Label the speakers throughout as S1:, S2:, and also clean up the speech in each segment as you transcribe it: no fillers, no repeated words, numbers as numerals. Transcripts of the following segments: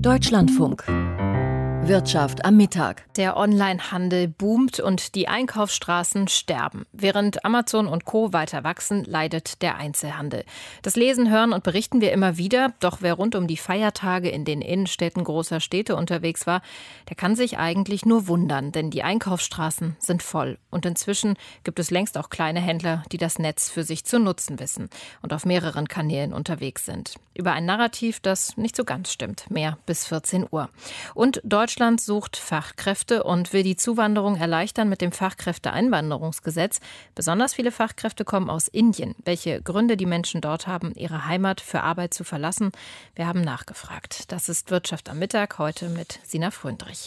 S1: Deutschlandfunk. Wirtschaft am Mittag.
S2: Der Onlinehandel boomt und die Einkaufsstraßen sterben. Während Amazon und Co. weiter wachsen, leidet der Einzelhandel. Das lesen, hören und berichten wir immer wieder. Doch wer rund um die Feiertage in den Innenstädten großer Städte unterwegs war, der kann sich eigentlich nur wundern, denn die Einkaufsstraßen sind voll. Und inzwischen gibt es längst auch kleine Händler, die das Netz für sich zu nutzen wissen und auf mehreren Kanälen unterwegs sind. Über ein Narrativ, das nicht so ganz stimmt. Mehr bis 14 Uhr. Und Deutschland sucht Fachkräfte und will die Zuwanderung erleichtern mit dem Fachkräfteeinwanderungsgesetz. Besonders viele Fachkräfte kommen aus Indien. Welche Gründe die Menschen dort haben, ihre Heimat für Arbeit zu verlassen? Wir haben nachgefragt. Das ist Wirtschaft am Mittag, heute mit Sina Fröndrich.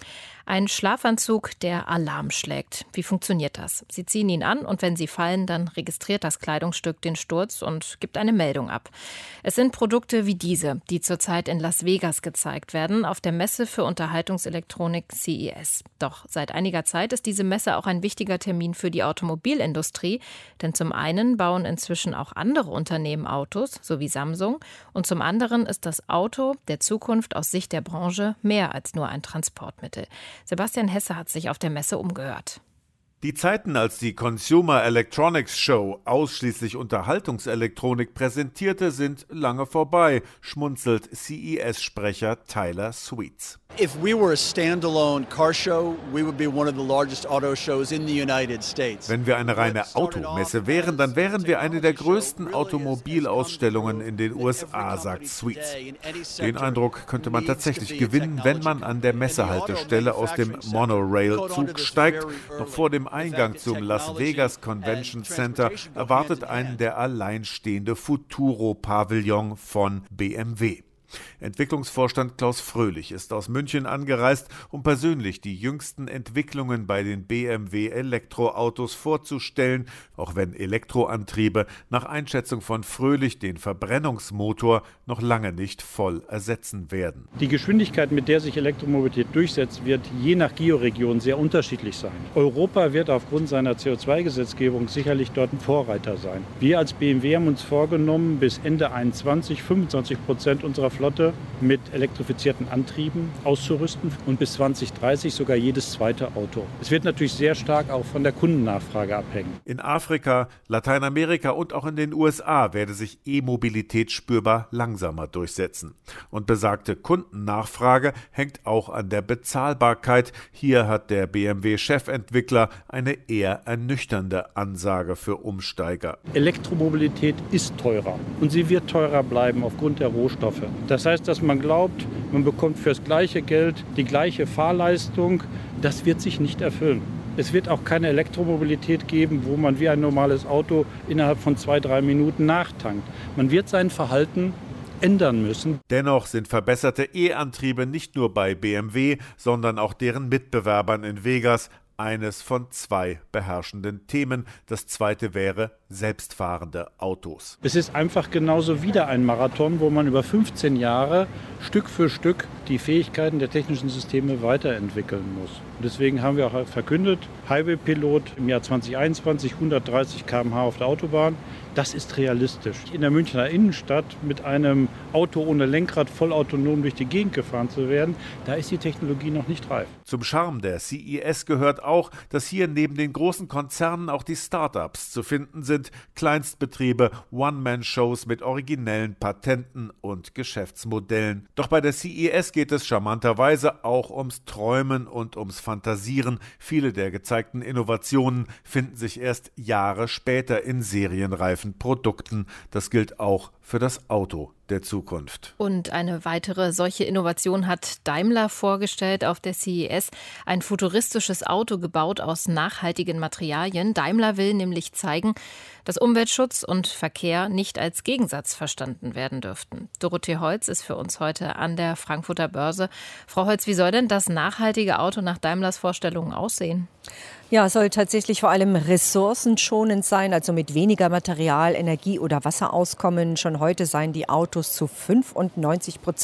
S2: Ein Schlafanzug, der Alarm schlägt. Wie funktioniert das? Sie ziehen ihn an und wenn Sie fallen, dann registriert das Kleidungsstück den Sturz und gibt eine Meldung ab. Es sind Produkte wie diese, die zurzeit in Las Vegas gezeigt werden, auf der Messe für Unterhaltungselektronik CES. Doch seit einiger Zeit ist diese Messe auch ein wichtiger Termin für die Automobilindustrie, denn zum einen bauen inzwischen auch andere Unternehmen Autos, so wie Samsung, und zum anderen ist das Auto der Zukunft aus Sicht der Branche mehr als nur ein Transportmittel. Sebastian Hesse hat sich auf der Messe umgehört.
S3: Die Zeiten, als die Consumer Electronics Show ausschließlich Unterhaltungselektronik präsentierte, sind lange vorbei, schmunzelt CES-Sprecher Tyler Sweets.
S4: If we were a standalone car show, we would be one of the largest auto shows in the United States.
S3: Wenn wir eine reine Automesse wären, dann wären wir eine der größten Automobilausstellungen in den USA, sagt Sweets. Den Eindruck könnte man tatsächlich gewinnen, wenn man an der Messehaltestelle aus dem Monorail-Zug steigt. Noch vor dem Eingang zum Las Vegas Convention Center erwartet einen der alleinstehende Futuro-Pavillon von BMW. Entwicklungsvorstand Klaus Fröhlich ist aus München angereist, um persönlich die jüngsten Entwicklungen bei den BMW-Elektroautos vorzustellen, auch wenn Elektroantriebe nach Einschätzung von Fröhlich den Verbrennungsmotor noch lange nicht voll ersetzen werden.
S5: Die Geschwindigkeit, mit der sich Elektromobilität durchsetzt, wird je nach Georegion sehr unterschiedlich sein. Europa wird aufgrund seiner CO2-Gesetzgebung sicherlich dort ein Vorreiter sein. Wir als BMW haben uns vorgenommen, bis Ende 2021 25% unserer Flotte mit elektrifizierten Antrieben auszurüsten und bis 2030 sogar jedes zweite Auto. Es wird natürlich sehr stark auch von der Kundennachfrage abhängen.
S3: In Afrika, Lateinamerika und auch in den USA werde sich E-Mobilität spürbar langsamer durchsetzen. Und besagte Kundennachfrage hängt auch an der Bezahlbarkeit. Hier hat der BMW-Chefentwickler eine eher ernüchternde Ansage für Umsteiger.
S5: Elektromobilität ist teurer und sie wird teurer bleiben aufgrund der Rohstoffe. Das heißt, dass man glaubt, man bekommt fürs gleiche Geld die gleiche Fahrleistung. Das wird sich nicht erfüllen. Es wird auch keine Elektromobilität geben, wo man wie ein normales Auto innerhalb von 2-3 Minuten nachtankt. Man wird sein Verhalten ändern müssen.
S3: Dennoch sind verbesserte E-Antriebe nicht nur bei BMW, sondern auch deren Mitbewerbern in Vegas eines von 2 beherrschenden Themen. Das zweite wäre selbstfahrende Autos.
S5: Es ist einfach genauso wieder ein Marathon, wo man über 15 Jahre Stück für Stück die Fähigkeiten der technischen Systeme weiterentwickeln muss. Und deswegen haben wir auch verkündet, Highway-Pilot im Jahr 2021, 130 km/h auf der Autobahn. Das ist realistisch. In der Münchner Innenstadt mit einem Auto ohne Lenkrad vollautonom durch die Gegend gefahren zu werden, da ist die Technologie noch nicht reif.
S3: Zum Charme der CES gehört auch, dass hier neben den großen Konzernen auch die Start-ups zu finden sind, Kleinstbetriebe, One-Man-Shows mit originellen Patenten und Geschäftsmodellen. Doch bei der CES geht es charmanterweise auch ums Träumen und ums Fantasieren. Viele der gezeigten Innovationen finden sich erst Jahre später in serienreifen Produkten. Das gilt auch für das Auto der Zukunft.
S2: Und eine weitere solche Innovation hat Daimler vorgestellt auf der CES. Ein futuristisches Auto gebaut aus nachhaltigen Materialien. Daimler will nämlich zeigen, dass Umweltschutz und Verkehr nicht als Gegensatz verstanden werden dürften. Dorothee Holz ist für uns heute an der Frankfurter Börse. Frau Holz, wie soll denn das nachhaltige Auto nach Daimlers Vorstellungen aussehen?
S6: Ja, es soll tatsächlich vor allem ressourcenschonend sein, also mit weniger Material, Energie oder Wasser auskommen. Schon heute seien die Autos zu 95%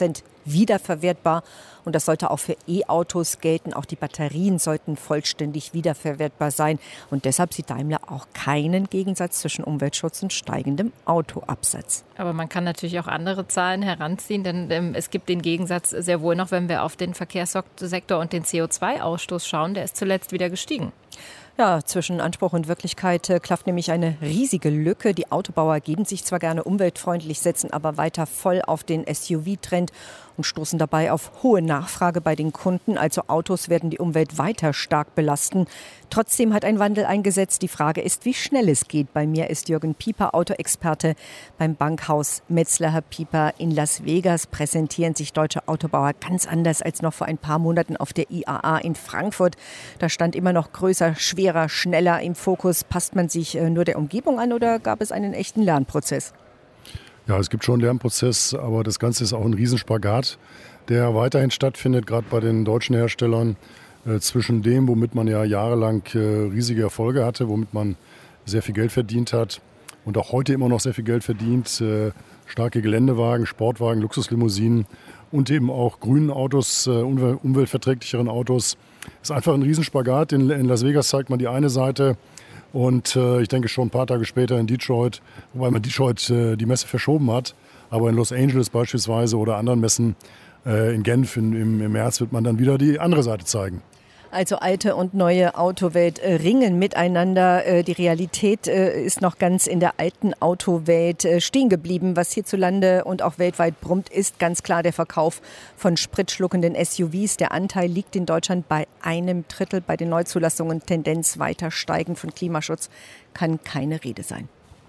S6: wiederverwertbar. Und das sollte auch für E-Autos gelten. Auch die Batterien sollten vollständig wiederverwertbar sein. Und deshalb sieht Daimler auch keinen Gegensatz zwischen Umweltschutz und steigendem Autoabsatz.
S2: Aber man kann natürlich auch andere Zahlen heranziehen, denn es gibt den Gegensatz sehr wohl noch, wenn wir auf den Verkehrssektor und den CO2-Ausstoß schauen. Der ist zuletzt wieder gestiegen.
S6: Ja, zwischen Anspruch und Wirklichkeit klafft nämlich eine riesige Lücke. Die Autobauer geben sich zwar gerne umweltfreundlich, setzen aber weiter voll auf den SUV-Trend und stoßen dabei auf hohe Nachfrage bei den Kunden. Also Autos werden die Umwelt weiter stark belasten. Trotzdem hat ein Wandel eingesetzt. Die Frage ist, wie schnell es geht. Bei mir ist Jürgen Pieper, Autoexperte beim Bankhaus Metzler. Herr Pieper, in Las Vegas präsentieren sich deutsche Autobauer ganz anders als noch vor ein paar Monaten auf der IAA in Frankfurt. Da stand immer noch größer, schwerer, schneller im Fokus. Passt man sich nur der Umgebung an oder gab es einen echten Lernprozess?
S7: Ja, es gibt schon einen Lernprozess, aber das Ganze ist auch ein Riesenspagat, der weiterhin stattfindet, gerade bei den deutschen Herstellern, zwischen dem, womit man ja jahrelang riesige Erfolge hatte, womit man sehr viel Geld verdient hat und auch heute immer noch sehr viel Geld verdient, starke Geländewagen, Sportwagen, Luxuslimousinen und eben auch grünen Autos, umweltverträglicheren Autos. Das ist einfach ein Riesenspagat. In Las Vegas zeigt man die eine Seite. Und ich denke schon ein paar Tage später in Detroit, wobei man Detroit die Messe verschoben hat, aber in Los Angeles beispielsweise oder anderen Messen in Genf im März wird man dann wieder die andere Seite zeigen.
S6: Also alte und neue Autowelt ringen miteinander. Die Realität ist noch ganz in der alten Autowelt stehen geblieben. Was hierzulande und auch weltweit brummt, ist ganz klar der Verkauf von spritschluckenden SUVs. Der Anteil liegt in Deutschland bei 1/3. Bei den Neuzulassungen Tendenz weiter steigend. Von Klimaschutz kann keine Rede sein.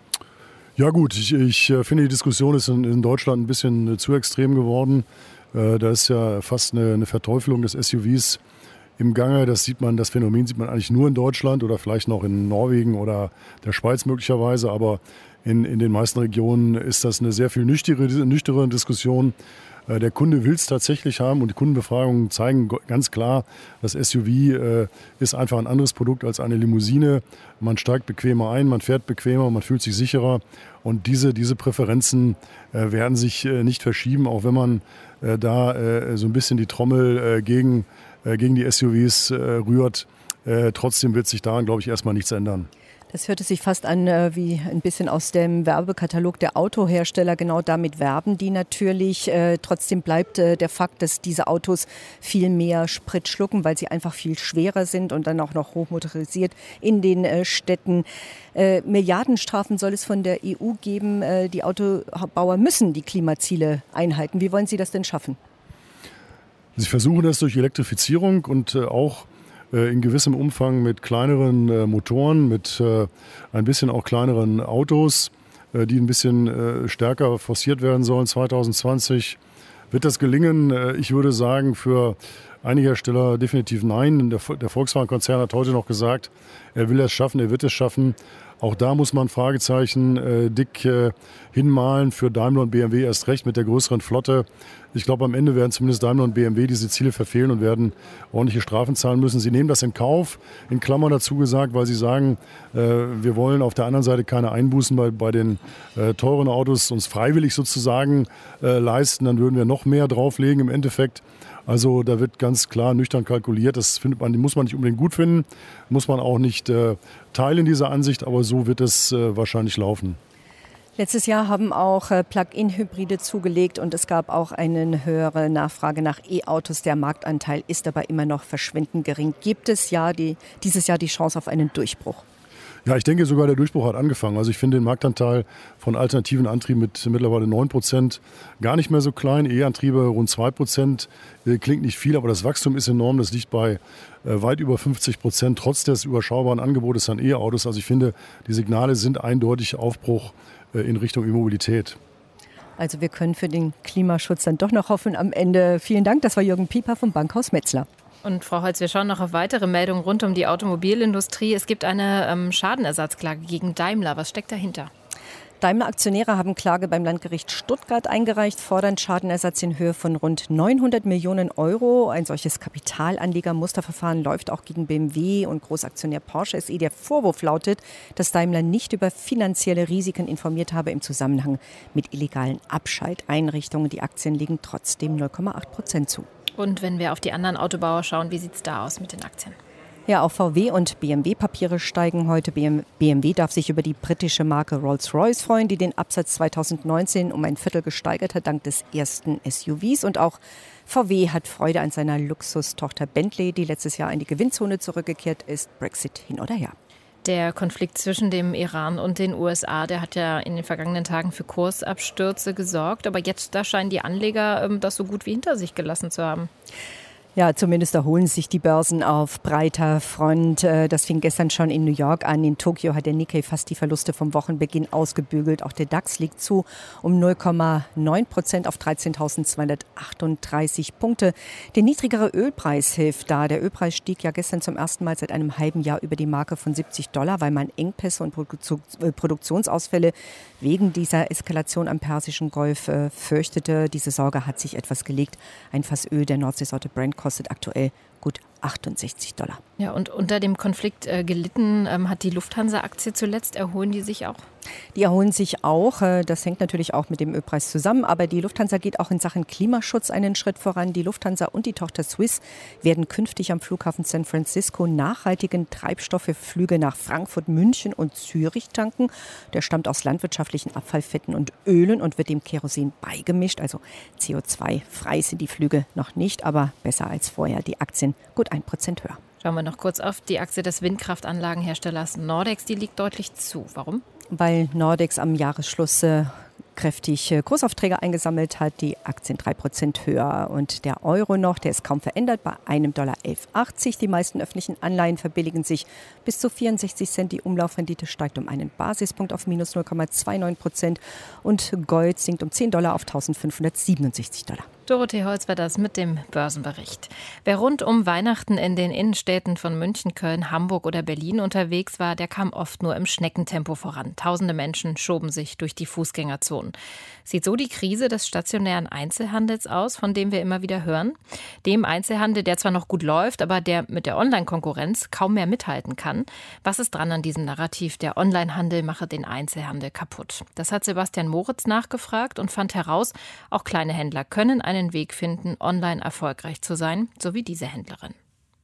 S7: Ja gut, ich finde, die Diskussion ist in Deutschland ein bisschen zu extrem geworden. Da ist ja fast eine Verteufelung des SUVs im Gange. Das Phänomen sieht man eigentlich nur in Deutschland oder vielleicht noch in Norwegen oder der Schweiz möglicherweise. Aber in den meisten Regionen ist das eine sehr viel nüchternere Diskussion. Der Kunde will es tatsächlich haben und die Kundenbefragungen zeigen ganz klar, das SUV ist einfach ein anderes Produkt als eine Limousine. Man steigt bequemer ein, man fährt bequemer, man fühlt sich sicherer und diese Präferenzen werden sich nicht verschieben, auch wenn man da so ein bisschen die Trommel gegen die SUVs rührt. Trotzdem wird sich daran, glaube ich, erstmal nichts ändern.
S6: Das hörte sich fast an wie ein bisschen aus dem Werbekatalog der Autohersteller. Genau damit werben die natürlich. Trotzdem bleibt der Fakt, dass diese Autos viel mehr Sprit schlucken, weil sie einfach viel schwerer sind und dann auch noch hochmotorisiert in den Städten. Milliardenstrafen soll es von der EU geben. Die Autobauer müssen die Klimaziele einhalten. Wie wollen Sie das denn schaffen?
S7: Sie versuchen das durch Elektrifizierung und auch in gewissem Umfang mit kleineren Motoren, mit ein bisschen auch kleineren Autos, die ein bisschen stärker forciert werden sollen. 2020 wird das gelingen. Ich würde sagen, für einige Hersteller definitiv nein. Der Volkswagen-Konzern hat heute noch gesagt, er will es schaffen, er wird es schaffen. Auch da muss man Fragezeichen dick hinmalen, für Daimler und BMW erst recht mit der größeren Flotte. Ich glaube, am Ende werden zumindest Daimler und BMW diese Ziele verfehlen und werden ordentliche Strafen zahlen müssen. Sie nehmen das in Kauf, in Klammern dazu gesagt, weil sie sagen, wir wollen auf der anderen Seite keine Einbußen bei den teuren Autos uns freiwillig sozusagen leisten. Dann würden wir noch mehr drauflegen im Endeffekt. Also da wird ganz klar nüchtern kalkuliert. Das muss man nicht unbedingt gut finden, muss man auch nicht teilen, diese Ansicht, aber so wird es wahrscheinlich laufen.
S6: Letztes Jahr haben auch Plug-in-Hybride zugelegt und es gab auch eine höhere Nachfrage nach E-Autos. Der Marktanteil ist aber immer noch verschwindend gering. Gibt es dieses Jahr die Chance auf einen Durchbruch?
S7: Ja, ich denke sogar, der Durchbruch hat angefangen. Also ich finde den Marktanteil von alternativen Antrieben mit mittlerweile 9% gar nicht mehr so klein. E-Antriebe rund 2%. Klingt nicht viel, aber das Wachstum ist enorm. Das liegt bei weit über 50%, trotz des überschaubaren Angebotes an E-Autos. Also ich finde, die Signale sind eindeutig Aufbruch in Richtung E-Mobilität.
S6: Also wir können für den Klimaschutz dann doch noch hoffen am Ende. Vielen Dank, das war Jürgen Pieper vom Bankhaus Metzler.
S2: Und Frau Holz, wir schauen noch auf weitere Meldungen rund um die Automobilindustrie. Es gibt eine Schadenersatzklage gegen Daimler. Was steckt dahinter?
S6: Daimler-Aktionäre haben Klage beim Landgericht Stuttgart eingereicht, fordern Schadenersatz in Höhe von rund 900 Millionen Euro. Ein solches Kapitalanlegermusterverfahren läuft auch gegen BMW und Großaktionär Porsche SE. Der Vorwurf lautet, dass Daimler nicht über finanzielle Risiken informiert habe im Zusammenhang mit illegalen Abschalteinrichtungen. Die Aktien liegen trotzdem 0,8% zu.
S2: Und wenn wir auf die anderen Autobauer schauen, wie sieht es da aus mit den Aktien?
S6: Ja, auch VW und BMW-Papiere steigen heute. BMW darf sich über die britische Marke Rolls-Royce freuen, die den Absatz 2019 um ein Viertel gesteigert hat, dank des ersten SUVs. Und auch VW hat Freude an seiner Luxustochter Bentley, die letztes Jahr in die Gewinnzone zurückgekehrt ist. Brexit hin oder her.
S2: Der Konflikt zwischen dem Iran und den USA, der hat ja in den vergangenen Tagen für Kursabstürze gesorgt. Aber jetzt, da scheinen die Anleger das so gut wie hinter sich gelassen zu haben.
S6: Ja, zumindest erholen sich die Börsen auf breiter Front. Das fing gestern schon in New York an. In Tokio hat der Nikkei fast die Verluste vom Wochenbeginn ausgebügelt. Auch der DAX liegt zu um 0,9% auf 13.238 Punkte. Der niedrigere Ölpreis hilft da. Der Ölpreis stieg ja gestern zum ersten Mal seit einem halben Jahr über die Marke von $70, weil man Engpässe und Produktionsausfälle wegen dieser Eskalation am Persischen Golf fürchtete. Diese Sorge hat sich etwas gelegt. Ein Fass Öl der Nordseesorte Brent kostet aktuell gut $68.
S2: Ja, und unter dem Konflikt gelitten hat die Lufthansa-Aktie zuletzt. Erholen die sich auch?
S6: Die erholen sich auch. Das hängt natürlich auch mit dem Ölpreis zusammen. Aber die Lufthansa geht auch in Sachen Klimaschutz einen Schritt voran. Die Lufthansa und die Tochter Swiss werden künftig am Flughafen San Francisco nachhaltigen Treibstoff für Flüge nach Frankfurt, München und Zürich tanken. Der stammt aus landwirtschaftlichen Abfallfetten und Ölen und wird dem Kerosin beigemischt. Also CO2-frei sind die Flüge noch nicht, aber besser als vorher. Die Aktien gut 1% höher.
S2: Schauen wir noch kurz auf die Aktie des Windkraftanlagenherstellers Nordex. Die liegt deutlich zu. Warum?
S6: Weil Nordex am Jahresschluss kräftig Großaufträge eingesammelt hat, die Aktien 3% höher. Und der Euro noch, der ist kaum verändert bei $1,1180. Die meisten öffentlichen Anleihen verbilligen sich bis zu 64 Cent. Die Umlaufrendite steigt um einen Basispunkt auf minus 0,29%. Und Gold sinkt um $10 auf $1.567.
S2: Dorothee Holz war das mit dem Börsenbericht. Wer rund um Weihnachten in den Innenstädten von München, Köln, Hamburg oder Berlin unterwegs war, der kam oft nur im Schneckentempo voran. Tausende Menschen schoben sich durch die Fußgängerzonen. Sieht so die Krise des stationären Einzelhandels aus, von dem wir immer wieder hören? Dem Einzelhandel, der zwar noch gut läuft, aber der mit der Online-Konkurrenz kaum mehr mithalten kann. Was ist dran an diesem Narrativ, der Onlinehandel mache den Einzelhandel kaputt? Das hat Sebastian Moritz nachgefragt und fand heraus, auch kleine Händler können einen Weg finden, online erfolgreich zu sein, so wie diese Händlerin.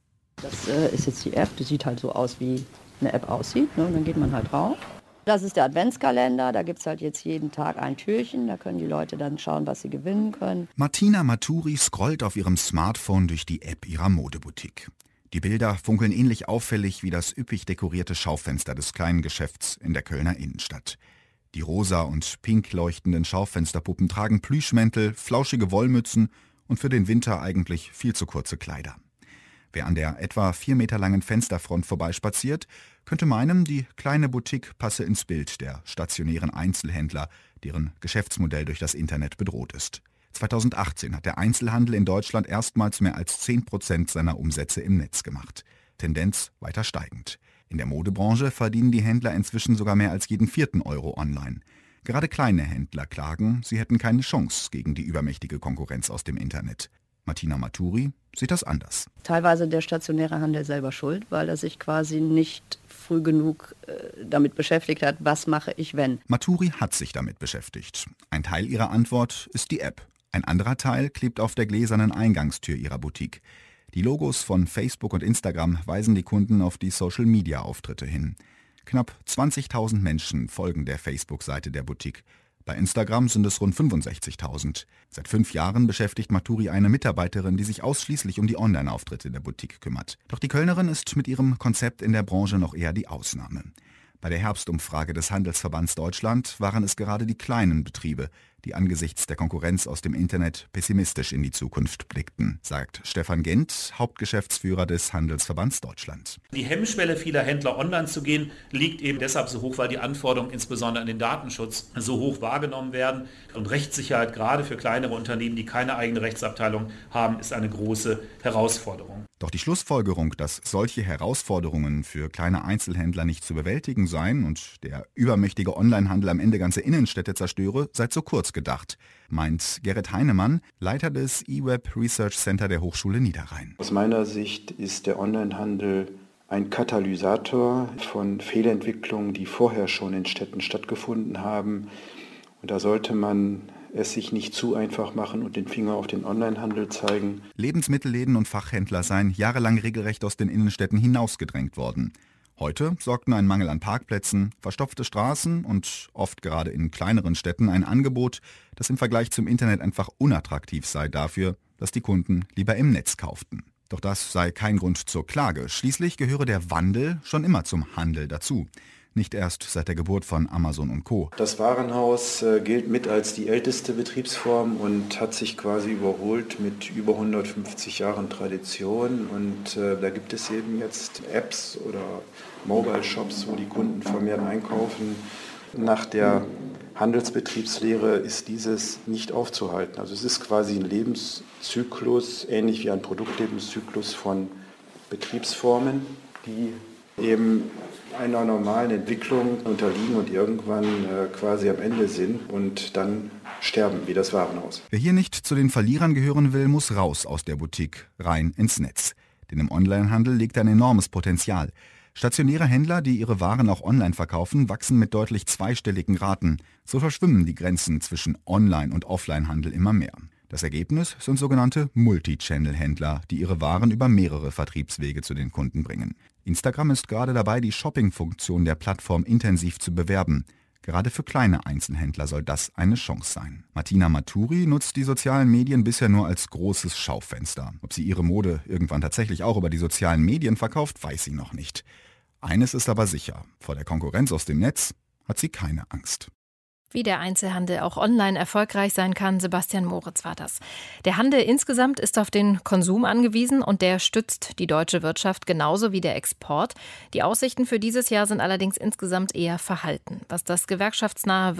S8: Das ist jetzt die App, die sieht halt so aus, wie eine App aussieht, ne? Und dann geht man halt drauf. Das ist der Adventskalender, da gibt es halt jetzt jeden Tag ein Türchen, da können die Leute dann schauen, was sie gewinnen können.
S9: Martina Maturi scrollt auf ihrem Smartphone durch die App ihrer Modeboutique. Die Bilder funkeln ähnlich auffällig wie das üppig dekorierte Schaufenster des kleinen Geschäfts in der Kölner Innenstadt. Die rosa und pink leuchtenden Schaufensterpuppen tragen Plüschmäntel, flauschige Wollmützen und für den Winter eigentlich viel zu kurze Kleider. Wer an der etwa 4 Meter langen Fensterfront vorbeispaziert, könnte meinen, die kleine Boutique passe ins Bild der stationären Einzelhändler, deren Geschäftsmodell durch das Internet bedroht ist. 2018 hat der Einzelhandel in Deutschland erstmals mehr als 10% seiner Umsätze im Netz gemacht. Tendenz weiter steigend. In der Modebranche verdienen die Händler inzwischen sogar mehr als jeden 4. Euro online. Gerade kleine Händler klagen, sie hätten keine Chance gegen die übermächtige Konkurrenz aus dem Internet. Martina Maturi sieht das anders.
S8: Teilweise der stationäre Handel selber schuld, weil er sich quasi nicht früh genug damit beschäftigt hat, was mache ich, wenn.
S9: Maturi hat sich damit beschäftigt. Ein Teil ihrer Antwort ist die App. Ein anderer Teil klebt auf der gläsernen Eingangstür ihrer Boutique. Die Logos von Facebook und Instagram weisen die Kunden auf die Social-Media-Auftritte hin. Knapp 20.000 Menschen folgen der Facebook-Seite der Boutique. Bei Instagram sind es rund 65.000. Seit 5 Jahren beschäftigt Maturi eine Mitarbeiterin, die sich ausschließlich um die Online-Auftritte der Boutique kümmert. Doch die Kölnerin ist mit ihrem Konzept in der Branche noch eher die Ausnahme. Bei der Herbstumfrage des Handelsverbands Deutschland waren es gerade die kleinen Betriebe, die angesichts der Konkurrenz aus dem Internet pessimistisch in die Zukunft blickten, sagt Stefan Gent, Hauptgeschäftsführer des Handelsverbands Deutschland.
S10: Die Hemmschwelle vieler Händler online zu gehen, liegt eben deshalb so hoch, weil die Anforderungen insbesondere an den Datenschutz so hoch wahrgenommen werden. Und Rechtssicherheit gerade für kleinere Unternehmen, die keine eigene Rechtsabteilung haben, ist eine große Herausforderung.
S9: Doch die Schlussfolgerung, dass solche Herausforderungen für kleine Einzelhändler nicht zu bewältigen seien und der übermächtige Onlinehandel am Ende ganze Innenstädte zerstöre, sei zu kurz gedacht, meint Gerrit Heinemann, Leiter des eWeb Research Center der Hochschule Niederrhein.
S11: Aus meiner Sicht ist der Onlinehandel ein Katalysator von Fehlentwicklungen, die vorher schon in Städten stattgefunden haben. Und da sollte man es sich nicht zu einfach machen und den Finger auf den Onlinehandel zeigen.
S9: Lebensmittelläden und Fachhändler seien jahrelang regelrecht aus den Innenstädten hinausgedrängt worden. Heute sorgten ein Mangel an Parkplätzen, verstopfte Straßen und oft gerade in kleineren Städten ein Angebot, das im Vergleich zum Internet einfach unattraktiv sei dafür, dass die Kunden lieber im Netz kauften. Doch das sei kein Grund zur Klage. Schließlich gehöre der Wandel schon immer zum Handel dazu. Nicht erst seit der Geburt von Amazon und Co.
S11: Das Warenhaus gilt mit als die älteste Betriebsform und hat sich quasi überholt mit über 150 Jahren Tradition. Und da gibt es eben jetzt Apps oder Mobile-Shops, wo die Kunden vermehrt einkaufen. Nach der Handelsbetriebslehre ist dieses nicht aufzuhalten. Also es ist quasi ein Lebenszyklus, ähnlich wie ein Produktlebenszyklus von Betriebsformen, die eben einer normalen Entwicklung unterliegen und irgendwann quasi am Ende sind und dann sterben, wie das Warenhaus.
S9: Wer hier nicht zu den Verlierern gehören will, muss raus aus der Boutique, rein ins Netz. Denn im Onlinehandel liegt ein enormes Potenzial. Stationäre Händler, die ihre Waren auch online verkaufen, wachsen mit deutlich zweistelligen Raten. So verschwimmen die Grenzen zwischen Online- und Offline-Handel immer mehr. Das Ergebnis sind sogenannte Multi-Channel-Händler, die ihre Waren über mehrere Vertriebswege zu den Kunden bringen. Instagram ist gerade dabei, die Shopping-Funktion der Plattform intensiv zu bewerben. Gerade für kleine Einzelhändler soll das eine Chance sein. Martina Maturi nutzt die sozialen Medien bisher nur als großes Schaufenster. Ob sie ihre Mode irgendwann tatsächlich auch über die sozialen Medien verkauft, weiß sie noch nicht. Eines ist aber sicher: Vor der Konkurrenz aus dem Netz hat sie keine Angst.
S2: Wie der Einzelhandel auch online erfolgreich sein kann, Sebastian Moritz war das. Der Handel insgesamt ist auf den Konsum angewiesen und der stützt die deutsche Wirtschaft genauso wie der Export. Die Aussichten für dieses Jahr sind allerdings insgesamt eher verhalten. Was das gewerkschaftsnahe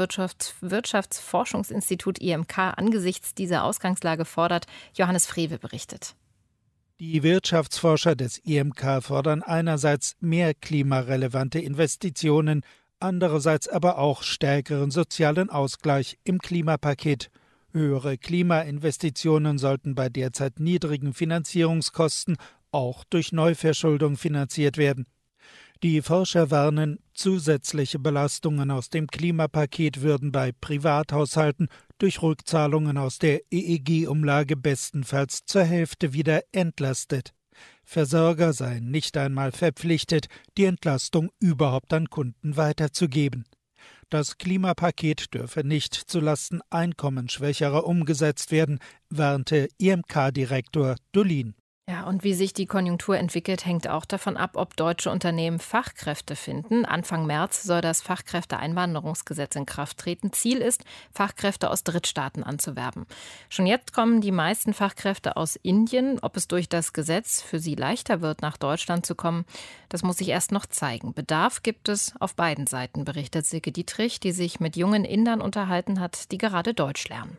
S2: Wirtschaftsforschungsinstitut IMK angesichts dieser Ausgangslage fordert, Johannes Frewe berichtet.
S12: Die Wirtschaftsforscher des IMK fordern einerseits mehr klimarelevante Investitionen, andererseits aber auch stärkeren sozialen Ausgleich im Klimapaket. Höhere Klimainvestitionen sollten bei derzeit niedrigen Finanzierungskosten auch durch Neuverschuldung finanziert werden. Die Forscher warnen, zusätzliche Belastungen aus dem Klimapaket würden bei Privathaushalten durch Rückzahlungen aus der EEG-Umlage bestenfalls zur Hälfte wieder entlastet. Versorger seien nicht einmal verpflichtet, die Entlastung überhaupt an Kunden weiterzugeben. Das Klimapaket dürfe nicht zulasten Einkommensschwächerer umgesetzt werden, warnte IMK-Direktor Dolin.
S2: Ja, und wie sich die Konjunktur entwickelt, hängt auch davon ab, ob deutsche Unternehmen Fachkräfte finden. Anfang März soll das Fachkräfteeinwanderungsgesetz in Kraft treten. Ziel ist, Fachkräfte aus Drittstaaten anzuwerben. Schon jetzt kommen die meisten Fachkräfte aus Indien. Ob es durch das Gesetz für sie leichter wird, nach Deutschland zu kommen, das muss sich erst noch zeigen. Bedarf gibt es auf beiden Seiten, berichtet Silke Dietrich, die sich mit jungen Indern unterhalten hat, die gerade Deutsch lernen.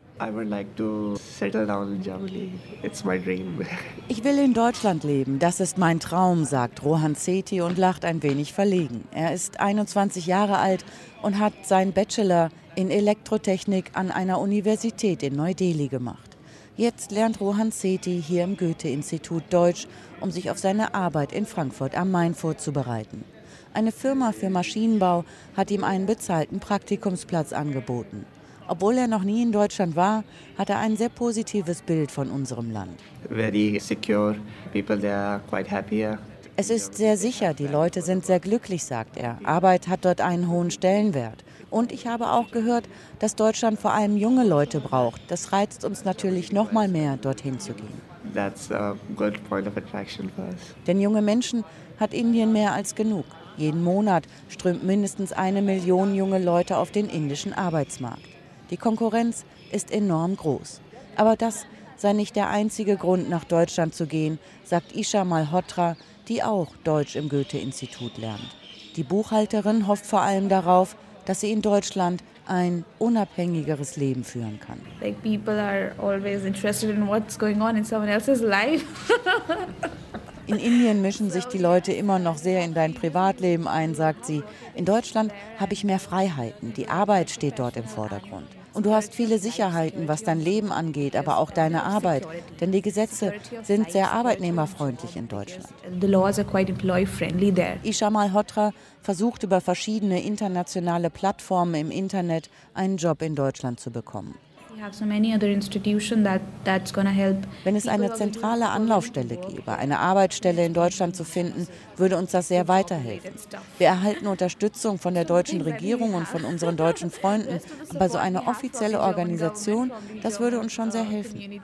S13: Ich will in Deutschland leben, das ist mein Traum, sagt Rohan Sethi und lacht ein wenig verlegen. Er ist 21 Jahre alt und hat seinen Bachelor in Elektrotechnik an einer Universität in Neu-Delhi gemacht. Jetzt lernt Rohan Sethi hier im Goethe-Institut Deutsch, um sich auf seine Arbeit in Frankfurt am Main vorzubereiten. Eine Firma für Maschinenbau hat ihm einen bezahlten Praktikumsplatz angeboten. Obwohl er noch nie in Deutschland war, hat er ein sehr positives Bild von unserem Land. Es ist sehr sicher, die Leute sind sehr glücklich, sagt er. Arbeit hat dort einen hohen Stellenwert. Und ich habe auch gehört, dass Deutschland vor allem junge Leute braucht. Das reizt uns natürlich noch mal mehr, dorthin zu gehen. Denn junge Menschen hat Indien mehr als genug. Jeden Monat strömt mindestens 1 Million junge Leute auf den indischen Arbeitsmarkt. Die Konkurrenz ist enorm groß. Aber das sei nicht der einzige Grund, nach Deutschland zu gehen, sagt Isha Malhotra, die auch Deutsch im Goethe-Institut lernt. Die Buchhalterin hofft vor allem darauf, dass sie in Deutschland ein unabhängigeres Leben führen kann.
S14: Like people are always interested in what's going on in someone else's life.
S13: In Indien mischen sich die Leute immer noch sehr in dein Privatleben ein, sagt sie. In Deutschland habe ich mehr Freiheiten. Die Arbeit steht dort im Vordergrund. Und du hast viele Sicherheiten, was dein Leben angeht, aber auch deine Arbeit. Denn die Gesetze sind sehr arbeitnehmerfreundlich in Deutschland. Isha Malhotra versucht über verschiedene internationale Plattformen im Internet einen Job in Deutschland zu bekommen. Wenn es eine zentrale Anlaufstelle gäbe, eine Arbeitsstelle in Deutschland zu finden, würde uns das sehr weiterhelfen. Wir erhalten Unterstützung von der deutschen Regierung und von unseren deutschen Freunden, aber so eine offizielle Organisation, das würde uns schon sehr helfen.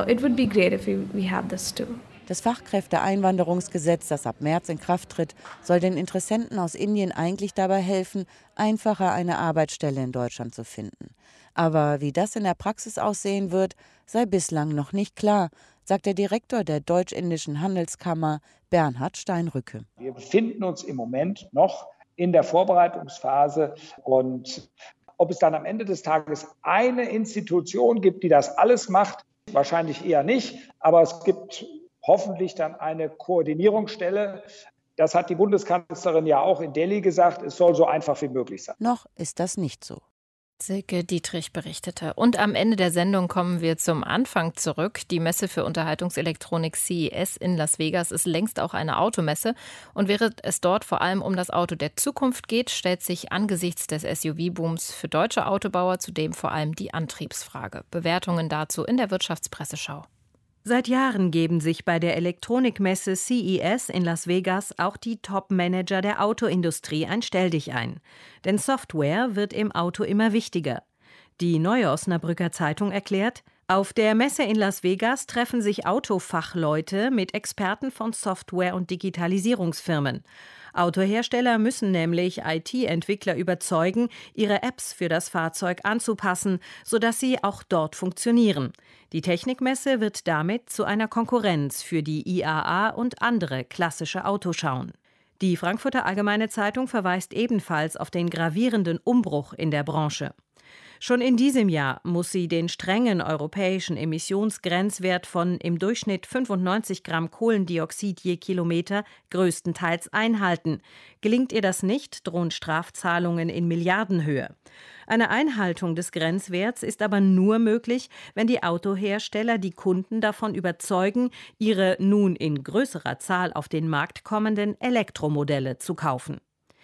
S13: Das Fachkräfteeinwanderungsgesetz, das ab März in Kraft tritt, soll den Interessenten aus Indien eigentlich dabei helfen, einfacher eine Arbeitsstelle in Deutschland zu finden. Aber wie das in der Praxis aussehen wird, sei bislang noch nicht klar, sagt der Direktor der Deutsch-Indischen Handelskammer, Bernhard Steinrücke.
S15: Wir befinden uns im Moment noch in der Vorbereitungsphase und ob es dann am Ende des Tages eine Institution gibt, die das alles macht, wahrscheinlich eher nicht, aber es gibt hoffentlich dann eine Koordinierungsstelle. Das hat die Bundeskanzlerin ja auch in Delhi gesagt, es soll so einfach wie möglich sein.
S13: Noch ist das nicht so.
S2: Silke Dietrich berichtete. Und am Ende der Sendung kommen wir zum Anfang zurück. Die Messe für Unterhaltungselektronik CES in Las Vegas ist längst auch eine Automesse. Und während es dort vor allem um das Auto der Zukunft geht, stellt sich angesichts des SUV-Booms für deutsche Autobauer zudem vor allem die Antriebsfrage. Bewertungen dazu in der Wirtschaftspresseschau.
S16: Seit Jahren geben sich bei der Elektronikmesse CES in Las Vegas auch die Top-Manager der Autoindustrie ein Stelldichein. Denn Software wird im Auto immer wichtiger. Die Neue Osnabrücker Zeitung erklärt, auf der Messe in Las Vegas treffen sich Autofachleute mit Experten von Software- und Digitalisierungsfirmen. Autohersteller müssen nämlich IT-Entwickler überzeugen, ihre Apps für das Fahrzeug anzupassen, sodass sie auch dort funktionieren. Die Technikmesse wird damit zu einer Konkurrenz für die IAA und andere klassische Autoschauen. Die Frankfurter Allgemeine Zeitung verweist ebenfalls auf den gravierenden Umbruch in der Branche. Schon in diesem Jahr muss sie den strengen europäischen Emissionsgrenzwert von im Durchschnitt 95 Gramm Kohlendioxid je Kilometer größtenteils einhalten. Gelingt ihr das nicht, drohen Strafzahlungen in Milliardenhöhe. Eine Einhaltung des Grenzwerts ist aber nur möglich, wenn die Autohersteller die Kunden davon überzeugen, ihre nun in größerer Zahl auf den Markt kommenden Elektromodelle zu kaufen.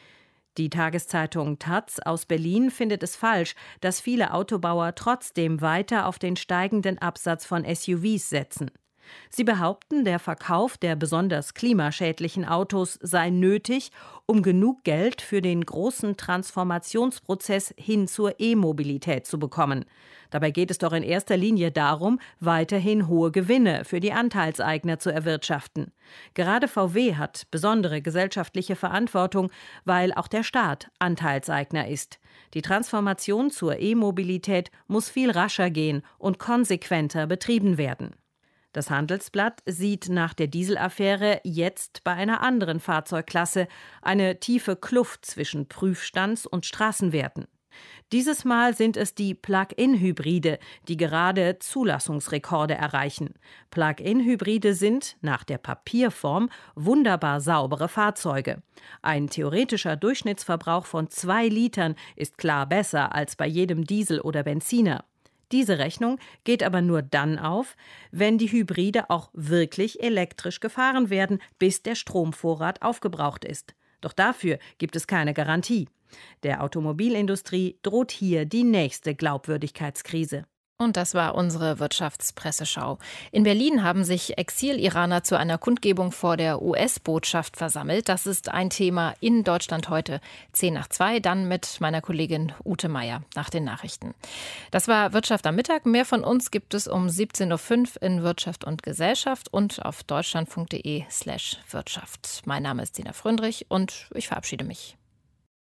S16: Die Tageszeitung taz aus Berlin findet es falsch, dass viele Autobauer trotzdem weiter auf den steigenden Absatz von SUVs setzen. Sie behaupten, der Verkauf der besonders klimaschädlichen Autos sei nötig, um genug Geld für den großen Transformationsprozess hin zur E-Mobilität zu bekommen. Dabei geht es doch in erster Linie darum, weiterhin hohe Gewinne für die Anteilseigner zu erwirtschaften. Gerade VW hat besondere gesellschaftliche Verantwortung, weil auch der Staat Anteilseigner ist. Die Transformation zur E-Mobilität muss viel rascher gehen und konsequenter betrieben werden. Das Handelsblatt sieht nach der Dieselaffäre jetzt bei einer anderen Fahrzeugklasse eine tiefe Kluft zwischen Prüfstands- und Straßenwerten. Dieses Mal sind es die Plug-in-Hybride, die gerade Zulassungsrekorde erreichen. Plug-in-Hybride sind, nach der Papierform, wunderbar saubere Fahrzeuge. Ein theoretischer Durchschnittsverbrauch von 2 Litern ist klar besser als bei jedem Diesel oder Benziner. Diese Rechnung geht aber nur dann auf, wenn die Hybride auch wirklich elektrisch gefahren werden, bis der Stromvorrat aufgebraucht ist. Doch dafür gibt es keine Garantie. Der Automobilindustrie droht hier die nächste Glaubwürdigkeitskrise.
S2: Und das war unsere Wirtschaftspresseschau. In Berlin haben sich Exil-Iraner zu einer Kundgebung vor der US-Botschaft versammelt. Das ist ein Thema in Deutschland heute 1:10, dann mit meiner Kollegin Ute Meier nach den Nachrichten. Das war Wirtschaft am Mittag. Mehr von uns gibt es um 17:05 Uhr in Wirtschaft und Gesellschaft und auf deutschlandfunk.de/Wirtschaft. Mein Name ist Dina Fröndrich und ich verabschiede mich.